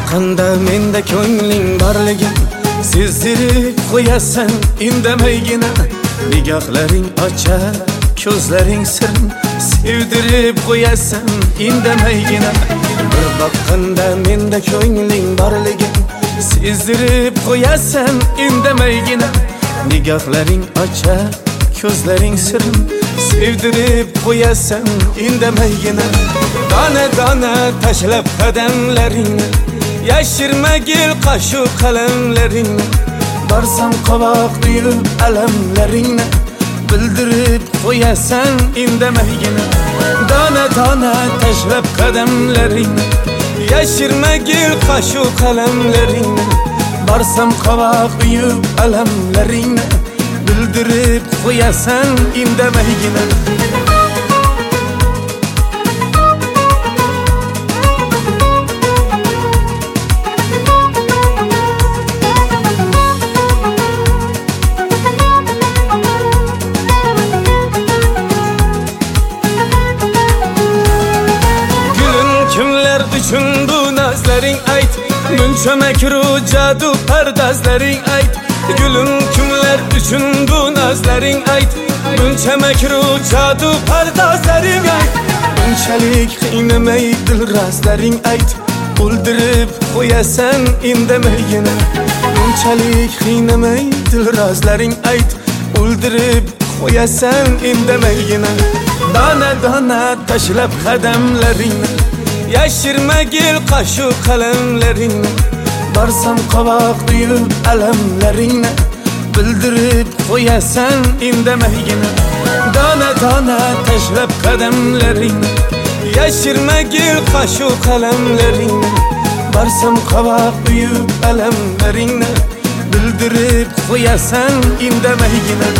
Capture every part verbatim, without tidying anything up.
boqqanda menda ko'ngling borligin sezdirib qo'yasan indamaygina. Nigohlaring ochar ko'zlaring sirin sevdirib qo'yasan indamaygina. Bir boqqanda menda ko'ngling borligin sezdirib qo'yasan indamaygina. Nigohlaring ochar ko'zlaring sirin sevdirib qo'yasan indamaygina. Dona dona tashlab qadamlaringni yashirmagil qashu qalamlaringni. Barsam qovoq uyib alamlaringni bildirib qo'yasan indamaygina. Dona dona tashlab qadamlaringni yashirmagil qashu qalamlaringni. Barsam qovoq uyib alamlaringni bildirib qo'yasan indamaygina. Üçün bu nazlaring ayt, muncha makru jadu pardazlaring ayt. Gülüm kimler üçün bu nazlaring ayt, muncha makru jadu pardazlaring ayt. Bunchalik qiynamay dilrazlaring ayt, o'ldirib qo'yasan indamaygina. Bunchalik qiynamay dilrazlaring ayt, o'ldirib qo'yasan indamaygina. Dona dona tashlab qadamlaringni yashirmagil qashu qalamlaringni. Barsam qovoq uyib alamlaringni bildirib qo'yasan indamaygina. Dona dona tashlab qadamlaringni yashirmagil qashu qalamlaringni. Barsam qovoq uyib alamlaringni bildirib qo'yasan indamaygina.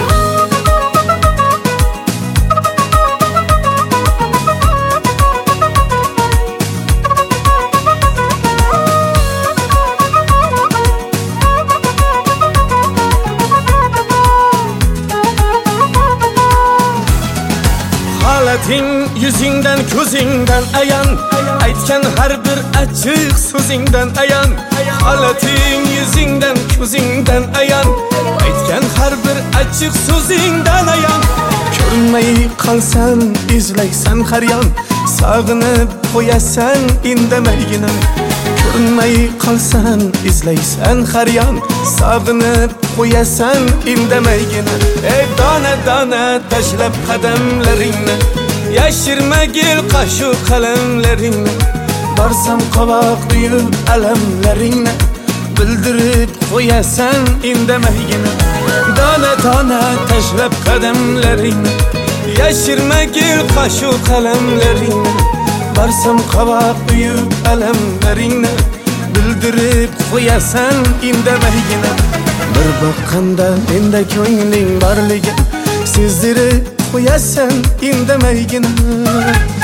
Halating yüzingdan ko'zingdan ayan, aytgan har bir achchiq so'zingdan ayan. Halating yüzingdan ko'zingdan ayan, aytgan har bir achchiq so'zingdan ayan. Ko'rinmay qolsan izlaysan har yon, sog'inib qo'yasan indamaygina. Ko'rinmay qolsan izlaysan har yon, sog'inib qo'yasan indamaygina. Ey dona dona tashlab qadamlaringni yashirmagil qashu qalamlaringni. Barsam qovoq uyib alamlaringni bildirib qo'yasan indamaygina. Dona dona tashlab qadamlaringni yashirmagil qashu qalamlaringni. Barsam qovoq uyib alamlaringni bildirib qo'yasan indamaygina. Bir boqqanda menda ko'ngling borligin sezdirib qo'yasan indamaygina.